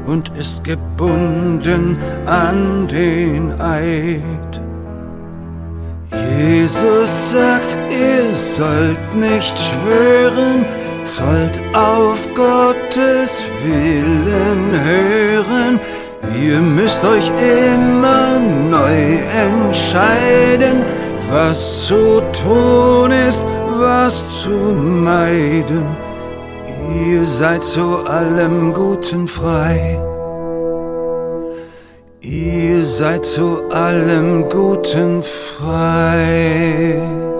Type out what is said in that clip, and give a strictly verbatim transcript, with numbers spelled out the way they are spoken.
und ist gebunden an den Eid. Jesus sagt, ihr sollt nicht schwören, sollt auf Gottes Willen hören. Ihr müsst euch immer neu entscheiden, was zu tun ist, was zu meiden. Ihr seid zu allem Guten frei. Ihr seid zu allem Guten frei.